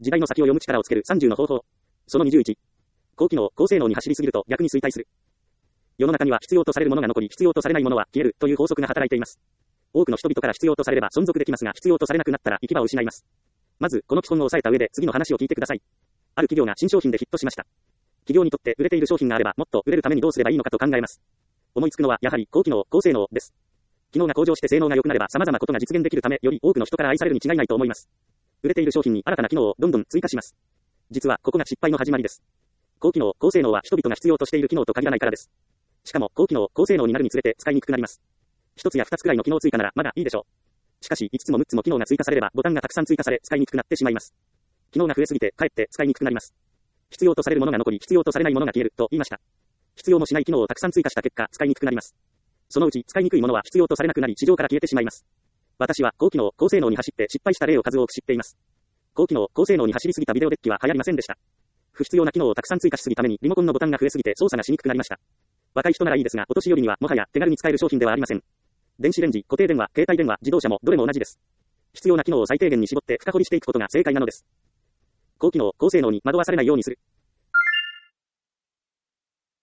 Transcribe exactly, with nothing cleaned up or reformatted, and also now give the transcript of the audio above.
時代の先を読む力をつけるさんじゅうの方法。そのにじゅういち。高機能、高性能に走りすぎると逆に衰退する。世の中には必要とされるものが残り、必要とされないものは消えるという法則が働いています。多くの人々から必要とされれば存続できますが、必要とされなくなったら行き場を失います。まず、この基本を押さえた上で次の話を聞いてください。ある企業が新商品でヒットしました。企業にとって売れている商品があれば、もっと売れるためにどうすればいいのかと考えます。思いつくのはやはり高機能、高性能です。機能が向上して性能が良くなれば様々なことが実現できるため、より多くの人から愛されるに違いないと思います。売れている商品に新たな機能をどんどん追加します。実はここが失敗の始まりです。高機能、高性能は人々が必要としている機能と限らないからです。しかも高機能、高性能になるにつれて使いにくくなります。一つや二つくらいの機能追加ならまだいいでしょう。しかし五つも六つも機能が追加されればボタンがたくさん追加され使いにくくなってしまいます。機能が増えすぎてかえって使いにくくなります。必要とされるものが残り、必要とされないものが消えると言いました。必要もしない機能をたくさん追加した結果、使いにくくなります。そのうち使いにくいものは必要とされなくなり、市場から消えてしまいます。私は高機能、高性能に走って失敗した例を数多く知っています。高機能、高性能に走りすぎたビデオデッキは流行りませんでした。不必要な機能をたくさん追加しすぎためにリモコンのボタンが増えすぎて操作がしにくくなりました。若い人ならいいですが、お年寄りにはもはや手軽に使える商品ではありません。電子レンジ、固定電話、携帯電話、自動車もどれも同じです。必要な機能を最低限に絞って深掘りしていくことが正解なのです。高機能、高性能に惑わされないようにする。